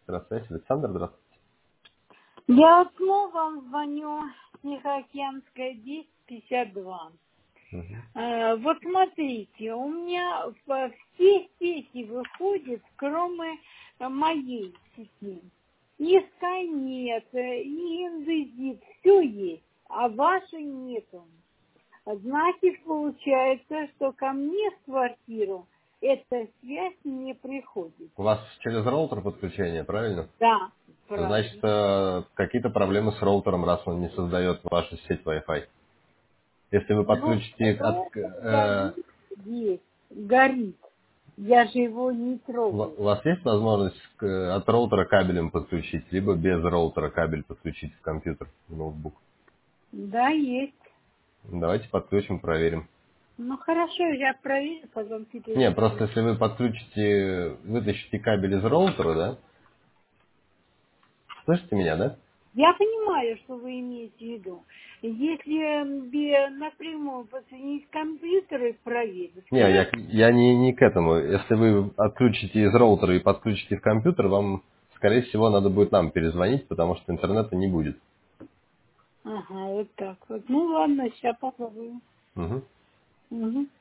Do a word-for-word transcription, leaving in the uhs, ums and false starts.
Здравствуйте, Александр, здравствуйте. Я снова вам звоню с Тихоокеанской десять пятьдесят два. Угу. Э, Вот смотрите, у меня в- все сети выходят, кроме э, моей сети. И Скайнет, э, и Индезит, все есть, а вашей нету. Значит, получается, что ко мне в квартиру эта связь не приходит. У вас через роутер подключение, правильно? Да, Значит, правильно. э, какие-то проблемы с роутером, раз он не создает вашу сеть Wi-Fi. Если вы Ну, подключите их от... роутер э, горит здесь, горит. Я же его не у трогаю. у вас есть возможность к- от роутера кабелем подключить, либо без роутера кабель подключить в компьютер, в ноутбук? Да, есть. Давайте подключим, проверим. Ну, хорошо, я проверю, потом Не, перезвоню. просто если вы подключите, вытащите кабель из роутера, да? Слышите меня, да? Я понимаю, что вы имеете в виду. Если м, бе- напрямую подсоединить компьютер и проверить, Не, я, хорошо. я не, не к этому. Если вы отключите из роутера и подключите в компьютер, вам, скорее всего, надо будет нам перезвонить, потому что интернета не будет. Ага, вот так вот. Ну, ладно, сейчас попробую. Мгм. Угу.